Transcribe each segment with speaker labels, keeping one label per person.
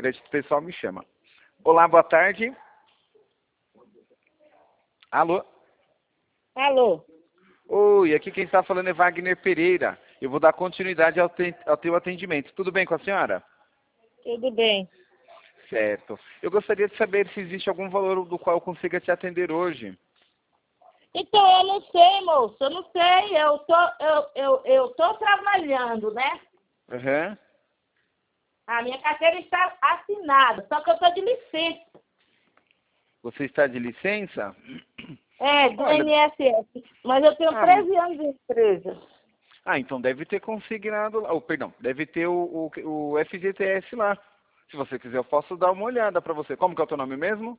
Speaker 1: crédito pessoal me chama. Olá, boa tarde. Alô?
Speaker 2: Alô?
Speaker 1: Oi, aqui quem está falando é Wagner Pereira. Eu vou dar continuidade ao teu atendimento. Tudo bem com a senhora?
Speaker 2: Tudo bem.
Speaker 1: Certo. Eu gostaria de saber se existe algum valor do qual eu consiga te atender hoje.
Speaker 2: Então, eu não sei, moço, eu não sei. Eu tô trabalhando, né?
Speaker 1: Aham.
Speaker 2: A minha carteira está assinada, só que eu tô de licença.
Speaker 1: Você está de licença?
Speaker 2: Do
Speaker 1: Olha,
Speaker 2: INSS. Mas eu tenho
Speaker 1: ah,
Speaker 2: 13 anos de empresa.
Speaker 1: então deve ter consignado lá, perdão, deve ter o FGTS lá. Se você quiser, eu posso dar uma olhada para você. Como que é o teu nome mesmo?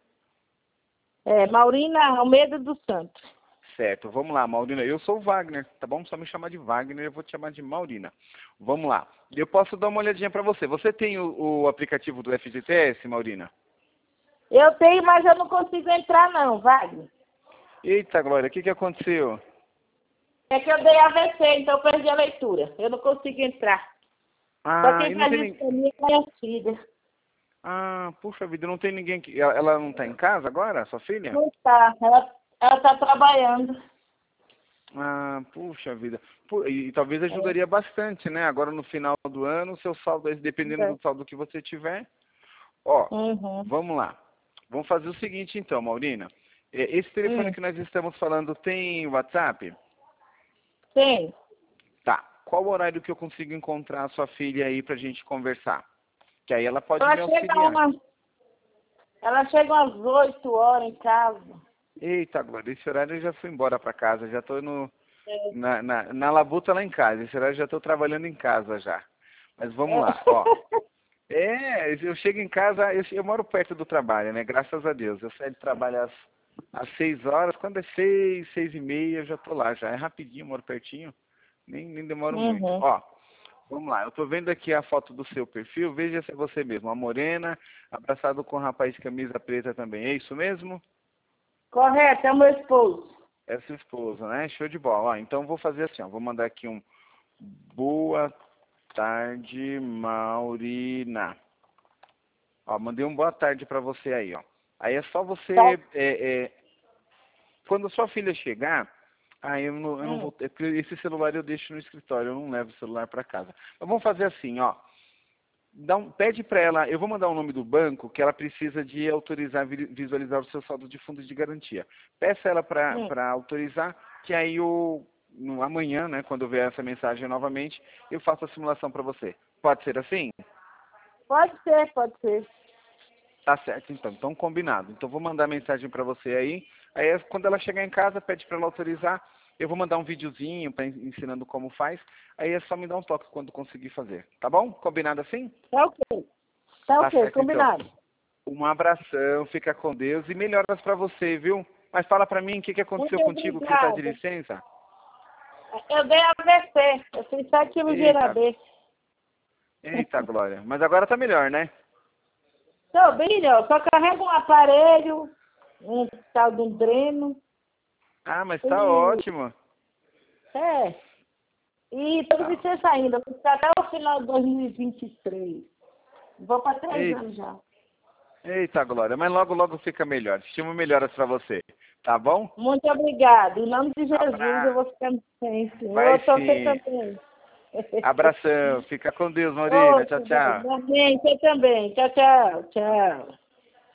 Speaker 2: Maurina Almeida dos Santos.
Speaker 1: Certo, vamos lá, Maurina. Eu sou o Wagner, tá bom? Só me chamar de Wagner, eu vou te chamar de Maurina. Vamos lá. Eu posso dar uma olhadinha para você. Você tem o aplicativo do FGTS, Maurina?
Speaker 2: Eu tenho, mas eu não consigo entrar não, Wagner.
Speaker 1: Eita, Glória, o que aconteceu?
Speaker 2: É que eu dei AVC, então eu perdi a leitura. Eu não consigo entrar. Só
Speaker 1: Ah,
Speaker 2: quem
Speaker 1: e não
Speaker 2: faz
Speaker 1: tem
Speaker 2: isso pra mim é minha filha.
Speaker 1: Ah, puxa vida, não tem ninguém que... Ela não tá em casa agora, sua filha?
Speaker 2: Não está. Ela está trabalhando.
Speaker 1: Ah, puxa vida. E talvez ajudaria bastante, né? Agora no final do ano, o seu saldo, dependendo do saldo que você tiver. Ó,
Speaker 2: Uhum.
Speaker 1: vamos lá. Vamos fazer o seguinte então, Maurina. Esse telefone que nós estamos falando tem WhatsApp?
Speaker 2: Tem.
Speaker 1: Tá. Qual o horário que eu consigo encontrar a sua filha aí pra gente conversar? Que aí ela pode
Speaker 2: Ela
Speaker 1: me
Speaker 2: chega,
Speaker 1: auxiliar.
Speaker 2: ela chega às 8 horas em casa.
Speaker 1: Eita, Glória, esse horário eu já fui embora pra casa, já tô
Speaker 2: É.
Speaker 1: na labuta lá em casa. Esse horário eu já estou trabalhando em casa já. Mas vamos lá, ó. Eu chego em casa, eu moro perto do trabalho, né? Graças a Deus. Eu saio de trabalho às 6 horas, quando é 6, 6 e meia, eu já tô lá já. É rapidinho, moro pertinho, nem demoro muito.
Speaker 2: Uhum.
Speaker 1: Ó, vamos lá, eu tô vendo aqui a foto do seu perfil, veja se é você mesmo, a morena, abraçado com um rapaz de camisa preta também, é isso mesmo?
Speaker 2: Correto, é o meu esposo.
Speaker 1: É sua esposa, né? Show de bola. Ó, então vou fazer assim, ó, vou mandar aqui um boa tarde, Maurina. Ó, mandei um boa tarde para você aí, ó. Aí é só
Speaker 2: Tá?
Speaker 1: você, quando sua filha chegar, eu não vou, porque esse celular eu deixo no escritório, eu não levo o celular para casa. Mas vamos fazer assim, ó. Pede para ela, eu vou mandar o nome do banco que ela precisa de autorizar, visualizar o seu saldo de fundo de garantia. Peça ela para autorizar, que aí amanhã, né, quando eu ver essa mensagem novamente, eu faço a simulação para você. Pode ser assim?
Speaker 2: Pode ser, pode ser.
Speaker 1: Tá certo, então. Então, combinado. Então, vou mandar mensagem para você aí. Aí, quando ela chegar em casa, pede para ela autorizar. Eu vou mandar um videozinho ensinando como faz. Aí é só me dar um toque quando conseguir fazer. Tá bom? Combinado assim?
Speaker 2: Tá ok. Tá
Speaker 1: Tá
Speaker 2: ok,
Speaker 1: certo, então.
Speaker 2: combinado.
Speaker 1: Um abração, fica com Deus e melhoras para você, viu? Mas fala para mim o que aconteceu
Speaker 2: Muito
Speaker 1: contigo que você tá de
Speaker 2: obrigada.
Speaker 1: licença?
Speaker 2: Eu dei AVC. Eu fiz 7 cirurgias
Speaker 1: Eita,
Speaker 2: AB.
Speaker 1: eita, Glória. Mas agora tá melhor, né?
Speaker 2: Tô bem, ó. Só carrego um aparelho, um tal de um dreno.
Speaker 1: Ah, mas tá
Speaker 2: E,
Speaker 1: ótimo.
Speaker 2: é. E tô de
Speaker 1: Tá.
Speaker 2: licença ainda. Vou ficar até o final de 2023. Vou para 3
Speaker 1: Eita,
Speaker 2: anos já.
Speaker 1: eita, Glória. Mas logo, logo fica melhor. Estimo melhoras para você. Tá bom?
Speaker 2: Muito obrigada. Em nome de Jesus, eu
Speaker 1: Abraço.
Speaker 2: vou ficar bem,
Speaker 1: Vai
Speaker 2: Senhor. Eu tô você
Speaker 1: sim.
Speaker 2: também.
Speaker 1: Abração. Fica com Deus, Maurina. Tchau,
Speaker 2: Outro,
Speaker 1: tchau.
Speaker 2: amém. Você também. Tchau, tchau. Tchau.